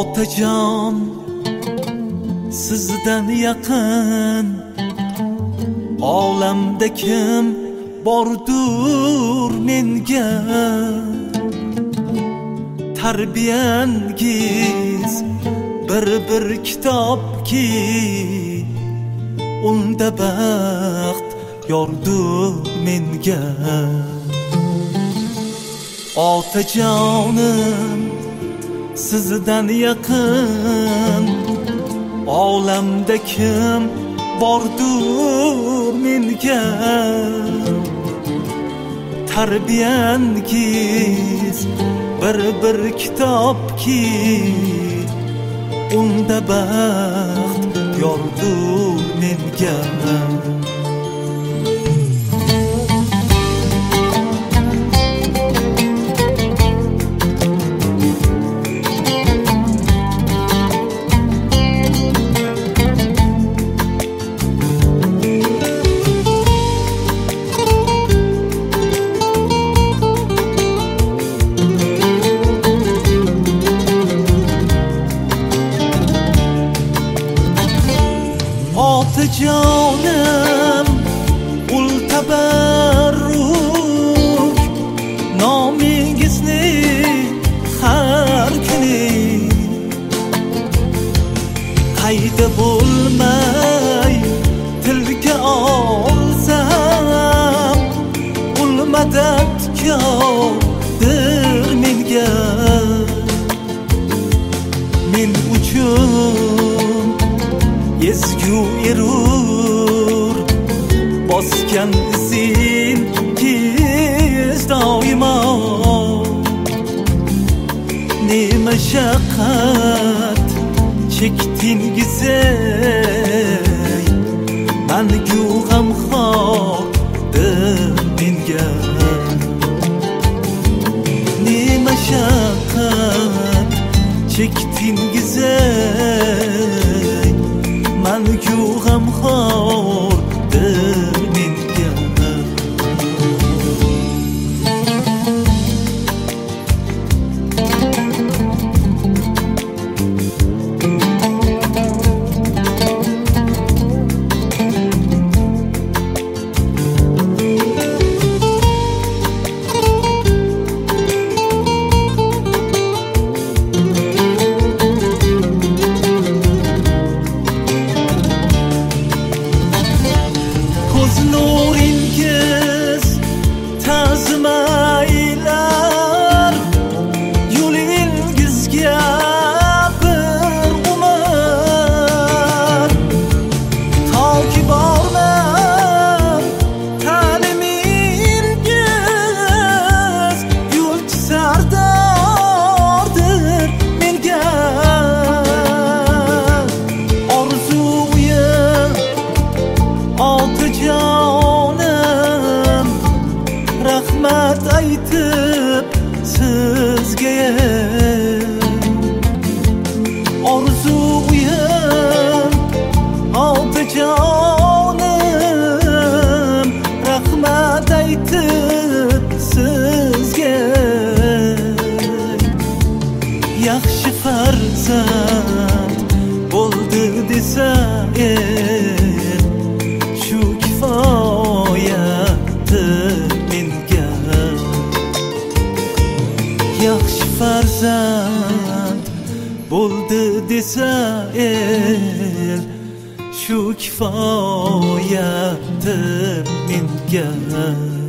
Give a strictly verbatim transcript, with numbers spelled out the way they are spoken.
Otajon sizdan yaqin olamda kim bordur menga? Tarbiyangiz bir bir kitobki, unda baxt yordur menga. Otajonim sizdan yaqin olamda kim bordur menga? Tarbiyangiz bir bir kitobki, unda baxt yordur menga. Otajonim ul tabarruk, nomingizni har kuni qayda bo'lmay tilga olsam, ul madadkordir menga. Men uchun ezgu erur bosgan izingiz doimo. Ne mashaqqat chekdingiz ey, mangu g'amxordir menga. Ne mashaqqat chekdingiz ey, mangu g'amxordir menga. Nuringiz ta'zimaylar yo'lingizga bir umr. Toki borman ta'limingiz, yo'lchi sardordir menga. Orzuyim otajonim, rahmat aytib sizga. Orzuyim otajonim, rahmat aytib sizga. Yaxshi farzand bo'ldi desa el, shu kifoyadir menga. Yaxshi farzand bo'ldi desa el, shu kifoyadir menga.